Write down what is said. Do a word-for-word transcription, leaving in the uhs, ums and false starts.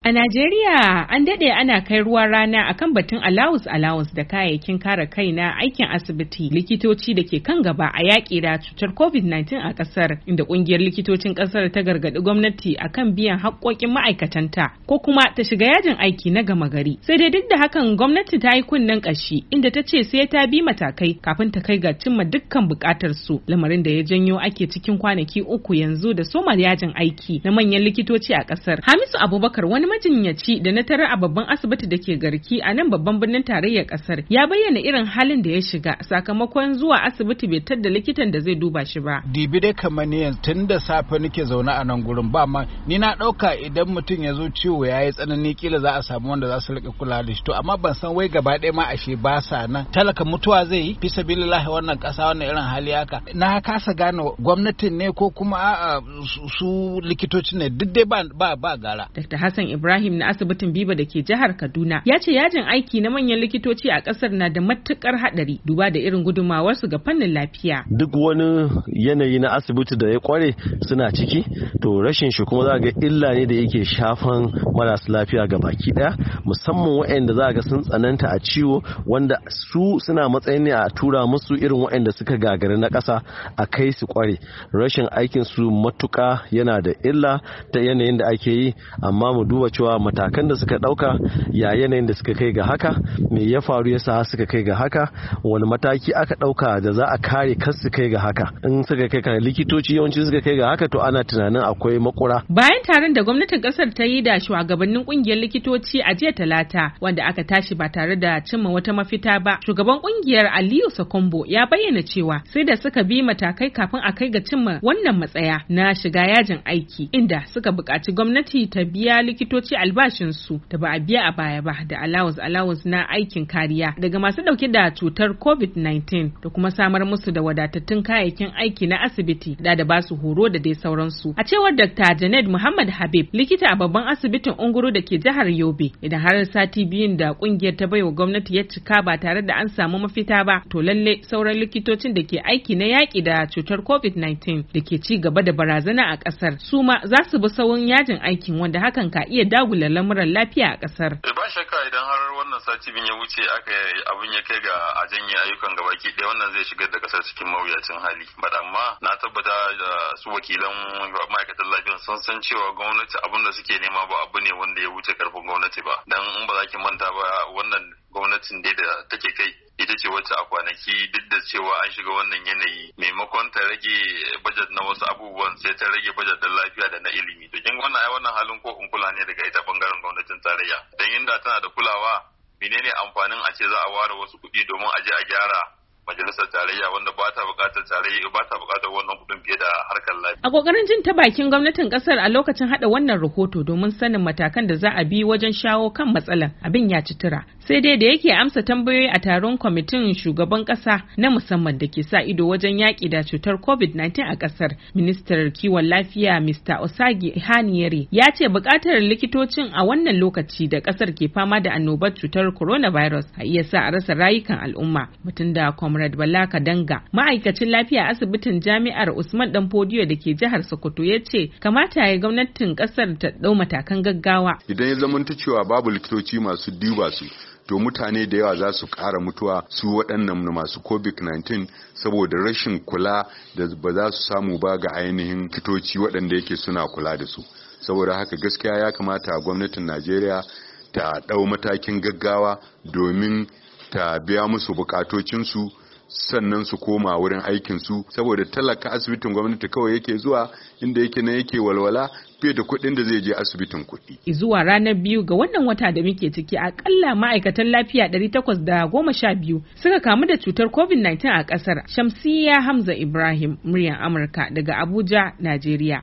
A Najeriya an daɗe ana kai ruwa rana akan batun alawus alawus da kayayyakin kare kai na aikin asibiti likitoci da ke kan gaba a yaƙi da cutar covid nineteen a ƙasar, inda ƙungiyar likitocin ƙasar ta gargaɗi gwamnati akan biyan haƙƙoƙin ma'aikatanta ko kuma ta shiga yajin aiki na gama gari. Sai dai duk da hakan gwamnati ta yi kunnen ƙashi inda ta ce sai ta bi matakai kafin ta kai ga cimma dukkan buƙatar su, lamarin da ya janyo ake cikin kwanaki uku yanzu da soma yajin aiki na manyan likitoci a ƙasar. Hamisu Abubakar wani majinyaci da na tarar a babban asibiti da ke Garki a nan babban birnin tarayyar kasar ya bayyana irin halin da ya shiga sakamakon zuwa asibiti bai tadda likitan da zai duba shi ba. Dibi dai kamar ni yanzu tun da safe nake zaune a nan gurin ba ma ni na dauka idan mutum ya zo ciwo ya yi tsanani kila za a samu wanda za su rika kula da shi, to amma ban san wai gaba ɗaya ma ashe ba sa nan. Talaka mutuwa zai yi fi sabilillahi wannan ƙasa wannan irin hali haka. Na kasa gane gwamnatin ne ko kuma a'a su likitoci ne duk dai ba ba gara. Dakta Hassan Ibrahim na asibitin Biba da ke jihar Kaduna ya ce yajin aiki na manyan likitoci a kasar na da matukar hadari duba da irin gudumawarsu ga fannin lafiya. Duk wani yanayi na asibiti da ya kware suna ciki, to rashin shi kuma za ga illa ne da yake shafan marasa lafiya ga baki daya, musamman waɗanda za ga sun tsananta a ciwo wanda su suna matsayin ne a tura musu irin waɗanda suka gagari na ƙasa a kai su kware. Rashin aikin su matuka yana da illa ta yanayin da ake yi, amma mu duba cewa matakan da suka dauka ya yanayin da suka kai ga haka, me ya faru yasa suka kai ga haka, wani mataki aka dauka da za a kare kar su kai ga haka. In suka kai ga likitoci yawanci suka kai ga haka to ana tunanin akwai makura. Bayan taron da gwamnatin kasar ta yi da shugabannin kungiyar likitoci a jiya Talata wanda aka tashi ba tare da cimma wata mafita ba, shugaban kungiyar Aliyu Sakombo ya bayyana cewa sai da suka bi matakai kafin a kai ga cimma wannan matsaya na shiga yajin aiki, inda suka buƙaci gwamnati ta biya likitoci albashinsu da ba a biya a baya ba da allowance allowance na aikin kariya daga masu dauke da cutar covid nineteen da kuma samar musu da wadatattun kayayyakin aiki na asibiti da da basu horo da dai sauransu. A cewar Dakta Janet Muhammad Habib, likita a babban asibitin Unguru da ke jihar Yobe, idan har sati biyun da kungiyar ta baiwa gwamnati ya cika ba tare da an samu mafita ba, to lalle sauran likitocin da ke aiki na yaki da cutar covid nineteen da ke ci gaba da barazana a kasar su ma za su bi sawun yajin aikin, wanda hakan ka iya dagula lamuran lafiya a kasar. Ba shakka idan har wannan sati bin ya wuce aka abin ya kai ga a janye ayyukan gabaki ɗaya, wannan zai shigar da kasar cikin mawuyacin hali. But amma na tabbata da su wakilan ma'aikatan lafiya sun san cewa gwamnati abin da suke nema ba abu ne wanda ya wuce karfin gwamnati ba. Dan in ba za ki manta ba wannan gwamnatin dai da take kai ita ce wacce a kwanaki duk da cewa an shiga wannan yanayi maimakon ta rage bajet na wasu abubuwan sai ta rage bajet da lafiya da na ilimi. To kin wannan ai wannan halin ko in kula ne daga ita bangaren gwamnatin tarayya. Dan inda tana da kulawa menene amfanin a ce za a ware wasu kuɗi domin a je a gyara majalisar tarayya wanda ba ta buƙatar tarayya ba ta buƙatar wannan kuɗin fiye da harkar lafiya. A kokarin jin ta bakin gwamnatin kasar a lokacin hada wannan rahoto domin sanin matakan da za a bi wajen shawo kan matsalar, abin ya ci tura. Sai dai da yake amsa tambayoyi a taron kwamitin shugaban kasa na musamman da ke sa ido wajen yaƙi da cutar covid nineteen a kasar, ministar kiwon lafiya Mister Osagi Haniyere ya ce buƙatar likitocin a wannan lokaci da kasar ke fama da annobar cutar coronavirus a iya sa a rasa rayukan al'umma. Mutum da Comrade Bala Kadanga, ma'aikacin lafiya asibitin Jami'ar Usman Danfodiyo da ke jihar Sokoto, ya ce kamata ya gwamnatin kasar ta ɗau matakan gaggawa. Idan ya zamanta cewa babu likitoci masu duba su, to mutane da yawa za su ƙara mutuwa su waɗannan masu covid nineteen saboda rashin kula da ba za su samu ba ga ainihin likitoci waɗanda yake suna kula da su. Saboda haka gaskiya ya kamata gwamnatin Najeriya ta ɗau matakin gaggawa domin ta biya musu bukatocinsu sannan su koma wurin aikinsu, saboda talaka asibitin gwamnati kawai yake zuwa inda yake na yake walwala fiye da kuɗin da zai je asibitin kuɗi. Zuwa ranar biyu ga wannan wata da muke ciki akalla ma'aikatan lafiya ɗari takwas da goma sha biyu suka kamu da cutar covid nineteen a ƙasar. Shamsiyya Hamza Ibrahim, muryar Amurka daga Abuja, Najeriya.